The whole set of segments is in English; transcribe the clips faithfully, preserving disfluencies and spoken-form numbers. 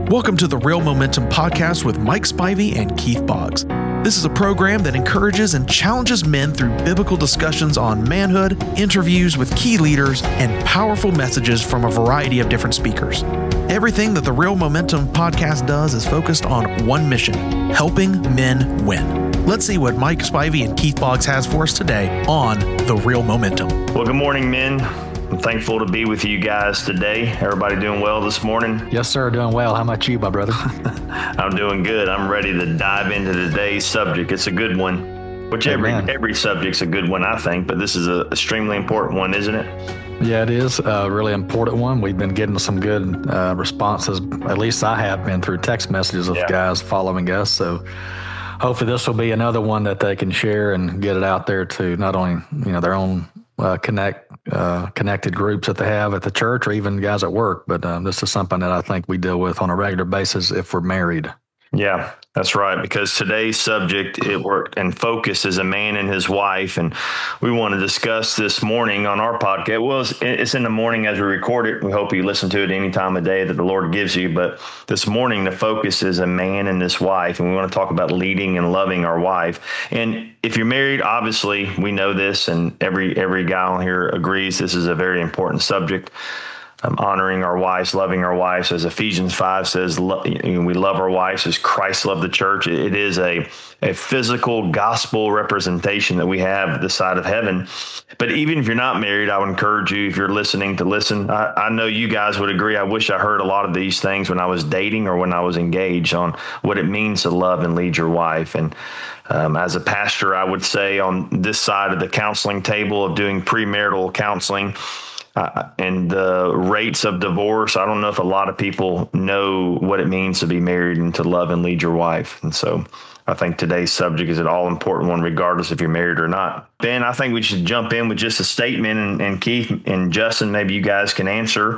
Welcome to the Real Momentum Podcast with Mike Spivey and Keith Boggs. This is a program that encourages and challenges men through biblical discussions on manhood, interviews with key leaders, and powerful messages from a variety of different speakers. Everything that the Real Momentum Podcast does is focused on one mission: helping men win. Let's see what Mike Spivey and Keith Boggs has for us today on the Real Momentum. Well, good morning, men. I'm thankful to be with you guys today. Everybody doing well this morning? Yes, sir. Doing well. How about you, my brother? I'm doing good. I'm ready to dive into today's subject. It's a good one, which every Amen. every subject's a good one, I think, but this is an extremely important one, isn't it? Yeah, it is a really important one. We've been getting some good uh, responses. At least I have been through text messages of yeah. guys following us. So hopefully this will be another one that they can share and get it out there to not only, you know, their own uh, connect uh, connected groups that they have at the church or even guys at work. But um, this is something that I think we deal with on a regular basis if we're married. Yeah, that's right. Because today's subject it worked and focus is a man and his wife, and we want to discuss this morning on our podcast. Well, it's, it's in the morning as we record it. We hope you listen to it any time of day that the Lord gives you. But this morning, the focus is a man and his wife, and we want to talk about leading and loving our wife. And if you're married, obviously we know this, and every every guy on here agrees this is a very important subject. Um, honoring our wives, loving our wives, as Ephesians five says, lo- you know, we love our wives as Christ loved the church. It, it is a, a physical gospel representation that we have this side of heaven. But even if you're not married, I would encourage you, if you're listening, to listen. I, I know you guys would agree. I wish I heard a lot of these things when I was dating or when I was engaged on what it means to love and lead your wife. And Um, as a pastor, I would say on this side of the counseling table of doing premarital counseling, Uh, and the rates of divorce, I don't know if a lot of people know what it means to be married and to love and lead your wife. And so I think today's subject is an all-important one, regardless if you're married or not. Ben, I think we should jump in with just a statement, and, and Keith and Justin, maybe you guys can answer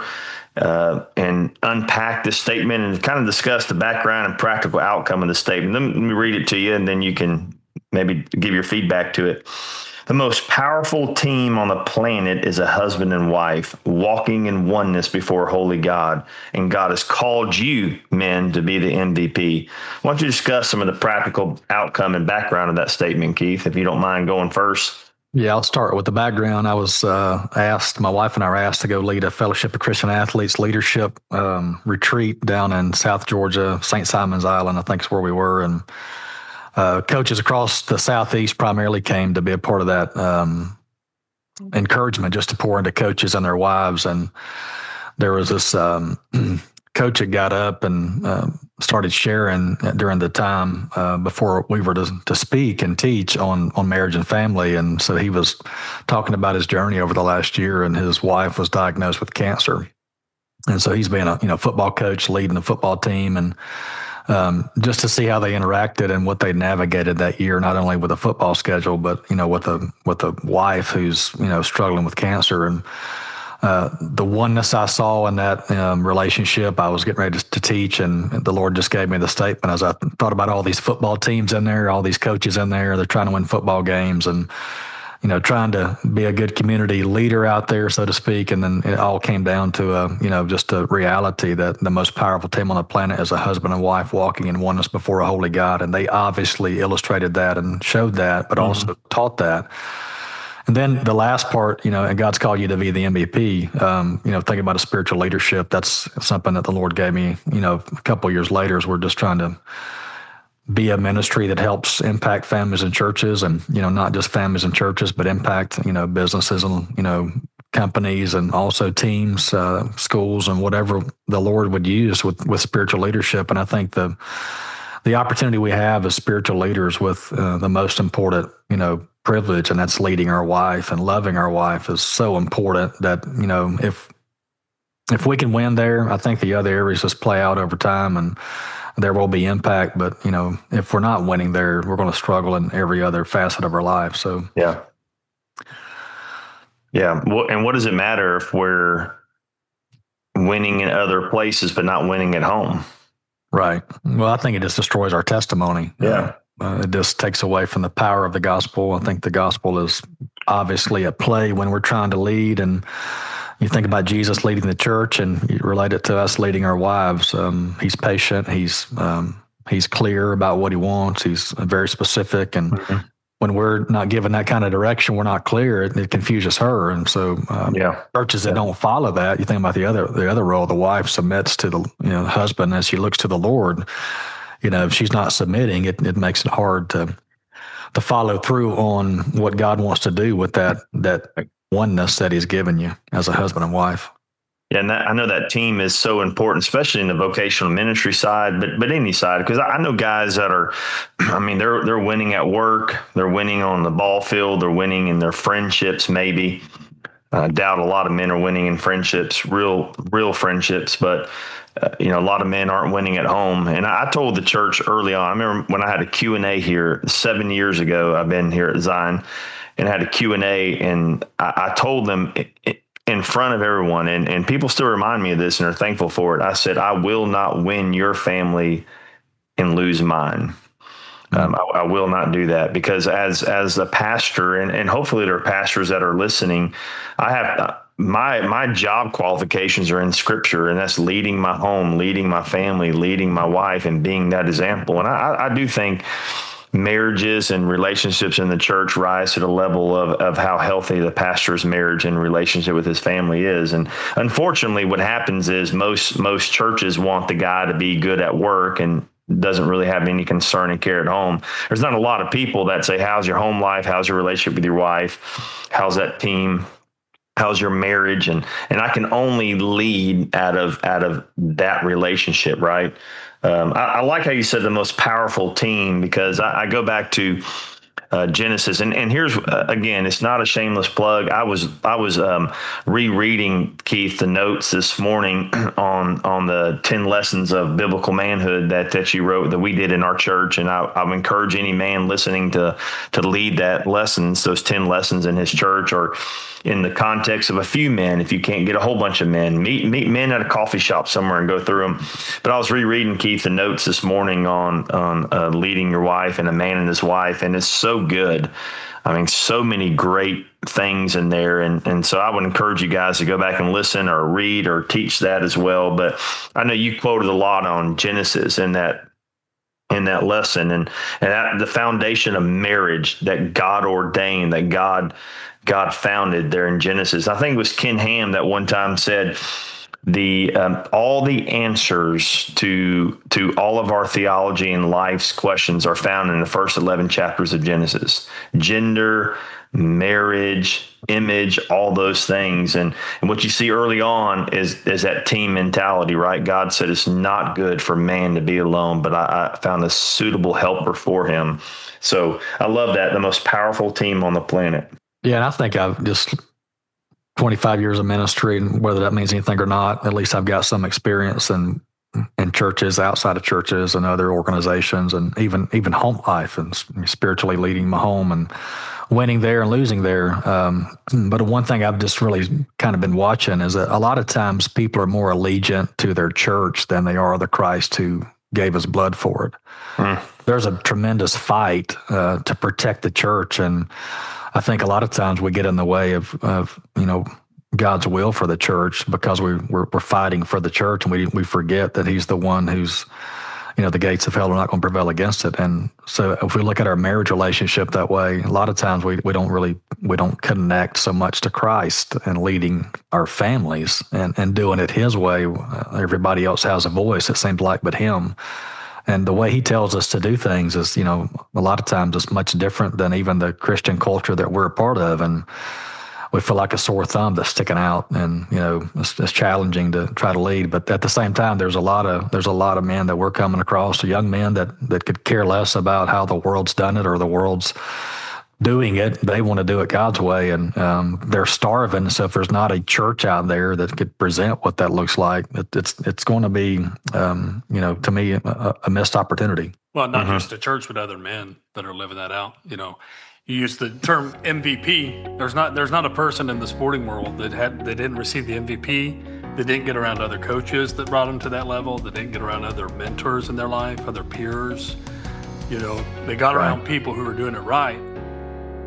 uh, and unpack this statement and kind of discuss the background and practical outcome of the statement. Let me read it to you, and then you can maybe give your feedback to it. The most powerful team on the planet is a husband and wife walking in oneness before holy God. And God has called you, men, to be the M V P. Why don't you discuss some of the practical outcome and background of that statement, Keith, if you don't mind going first? Yeah, I'll start with the background. I was uh, asked, my wife and I were asked to go lead a Fellowship of Christian Athletes leadership um, retreat down in South Georgia, Saint Simon's Island, I think is where we were. And Uh, coaches across the Southeast primarily came to be a part of that um, encouragement just to pour into coaches and their wives. And there was this um, coach that got up and uh, started sharing during the time uh, before we were to, to speak and teach on, on marriage and family. And so he was talking about his journey over the last year, and his wife was diagnosed with cancer. And so he's been a you know football coach leading the football team, and Um, just to see how they interacted and what they navigated that year, not only with a football schedule, but, you know, with a, with a wife who's, you know, struggling with cancer. And uh, the oneness I saw in that um, relationship, I was getting ready to, to teach, and the Lord just gave me the statement as I thought about all these football teams in there, all these coaches in there, they're trying to win football games and, you know, trying to be a good community leader out there, so to speak. And then it all came down to, a, you know, just a reality that the most powerful team on the planet is a husband and wife walking in oneness before a holy God. And they obviously illustrated that and showed that, but mm-hmm. also taught that. And then the last part, you know, and God's called you to be the M V P. Um, you know, thinking about a spiritual leadership, that's something that the Lord gave me, you know, a couple of years later as we're just trying to be a ministry that helps impact families and churches, and, you know, not just families and churches, but impact, you know, businesses and, you know, companies, and also teams, uh, schools, and whatever the Lord would use with, with spiritual leadership. And I think the, the opportunity we have as spiritual leaders with uh, the most important, you know, privilege, and that's leading our wife and loving our wife, is so important that, you know, if, if we can win there, I think the other areas just play out over time, and there will be impact. But, you know, if we're not winning there, we're going to struggle in every other facet of our life. So, yeah. Yeah. Well, and what does it matter if we're winning in other places, but not winning at home? Right. Well, I think it just destroys our testimony. Yeah. Uh, it just takes away from the power of the gospel. I think the gospel is obviously at play when we're trying to lead, and, you think about Jesus leading the church and you relate it to us leading our wives. Um, he's patient. He's um, he's clear about what he wants. He's very specific. And mm-hmm. when we're not given that kind of direction, we're not clear. It, it confuses her. And so um, yeah. churches that yeah. don't follow that, you think about the other the other role, the wife submits to the you know the husband as she looks to the Lord. You know, if she's not submitting, it, it makes it hard to to follow through on what God wants to do with that that oneness that he's given you as a husband and wife. Yeah, and that, I know that team is so important, especially in the vocational ministry side, but but any side, because I know guys that are, I mean, they're they're winning at work, they're winning on the ball field, they're winning in their friendships. Maybe I doubt a lot of men are winning in friendships, real real friendships, but uh, you know, a lot of men aren't winning at home. And I, I told the church early on. I remember when I had a Q and A here seven years ago. I've been here at Zion. And had a Q and A, and I, I told them in front of everyone, and, and people still remind me of this and are thankful for it. I said, I will not win your family and lose mine. Um, I, I will not do that, because as as a pastor, and, and hopefully there are pastors that are listening, I have uh, my my job qualifications are in Scripture, and that's leading my home, leading my family, leading my wife, and being that example. And I, I do think marriages and relationships in the church rise to the level of, of how healthy the pastor's marriage and relationship with his family is. And unfortunately, what happens is most most churches want the guy to be good at work and doesn't really have any concern and care at home. There's not a lot of people that say, how's your home life? How's your relationship with your wife? How's that team? How's your marriage? And and I can only lead out of out of that relationship, right? Um, I, I like how you said the most powerful team, because I, I go back to uh, Genesis, and and here's uh, again, it's not a shameless plug. I was I was um, rereading, Keith, the notes this morning on on the ten lessons of biblical manhood that that you wrote, that we did in our church, and I, I would encourage any man listening to to lead that lessons, those ten lessons in his church, or in the context of a few men. If you can't get a whole bunch of men, meet meet men at a coffee shop somewhere and go through them. But I was rereading, Keith, the notes this morning on on uh, leading your wife and a man and his wife, and it's so good. I mean, so many great things in there. And and so I would encourage you guys to go back and listen or read or teach that as well. But I know you quoted a lot on Genesis in that in that lesson, and and that, the foundation of marriage that God ordained, that God God founded there in Genesis. I think it was Ken Ham that one time said the um, all the answers to to all of our theology and life's questions are found in the first eleven chapters of Genesis. Gender, marriage, image, all those things. And, and what you see early on is, is that team mentality, right? God said it's not good for man to be alone, but I, I found a suitable helper for him. So I love that, the most powerful team on the planet. Yeah, and I think I've just twenty-five years of ministry, and whether that means anything or not, at least I've got some experience in in churches, outside of churches, and other organizations, and even even home life, and spiritually leading my home and winning there and losing there. Um, but one thing I've just really kind of been watching is that a lot of times people are more allegiant to their church than they are the Christ who gave his blood for it. Mm. There's a tremendous fight uh, to protect the church, and I think a lot of times we get in the way of, of you know, God's will for the church because we, we're, we're fighting for the church, and we we forget that he's the one who's, you know, the gates of hell are not going to prevail against it. And so if we look at our marriage relationship that way, a lot of times we, we don't really, we don't connect so much to Christ and leading our families and, and doing it his way. Everybody else has a voice, it seems like, but him. And the way he tells us to do things is, you know, a lot of times it's much different than even the Christian culture that we're a part of. And we feel like a sore thumb that's sticking out, and, you know, it's, it's challenging to try to lead. But at the same time, there's a lot of, there's a lot of men that we're coming across, young men that, that could care less about how the world's done it or the world's doing it. They want to do it God's way, and um, they're starving. So if there's not a church out there that could present what that looks like, it, it's it's going to be, um, you know, to me, a, a missed opportunity. Well, not mm-hmm. just a church, but other men that are living that out. You know, you use the term M V P. There's not there's not a person in the sporting world that had that didn't receive the M V P. They didn't get around other coaches that brought them to that level. They didn't get around other mentors in their life, other peers. You know, they got right. around people who were doing it right.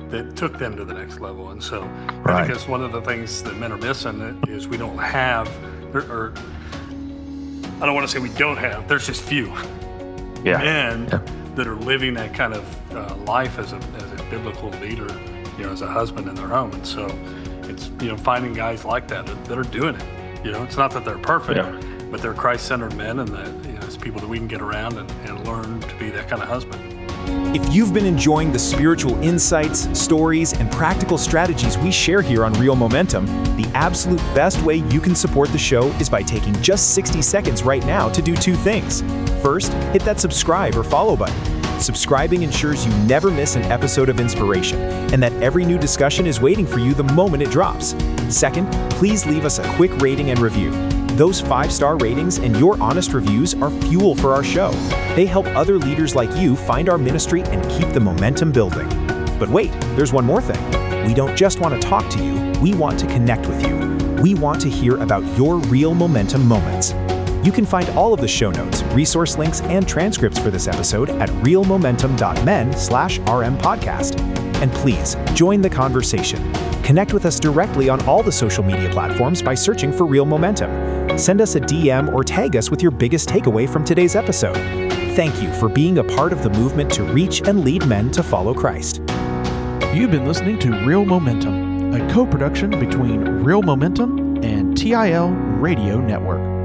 that took them to the next level. And so Right. I think that's one of the things that men are missing is we don't have, or, or I don't want to say we don't have, there's just few Yeah. men Yeah. that are living that kind of uh, life as a, as a biblical leader, you know, as a husband in their home. And so it's, you know, finding guys like that that, that are doing it. You know, it's not that they're perfect, Yeah. but they're Christ-centered men, and that, you know, it's people that we can get around and, and learn to be that kind of husband. If you've been enjoying the spiritual insights, stories, and practical strategies we share here on Real Momentum, the absolute best way you can support the show is by taking just sixty seconds right now to do two things. First, hit that subscribe or follow button. Subscribing ensures you never miss an episode of inspiration, and that every new discussion is waiting for you the moment it drops. Second, please leave us a quick rating and review. Those five-star ratings and your honest reviews are fuel for our show. They help other leaders like you find our ministry and keep the momentum building. But wait, there's one more thing. We don't just want to talk to you, we want to connect with you. We want to hear about your real momentum moments. You can find all of the show notes, resource links, and transcripts for this episode at realmomentum.men slash RM podcast. And please, join the conversation. Connect with us directly on all the social media platforms by searching for Real Momentum. Send us a D M or tag us with your biggest takeaway from today's episode. Thank you for being a part of the movement to reach and lead men to follow Christ. You've been listening to Real Momentum, a co-production between Real Momentum and T I L Radio Network.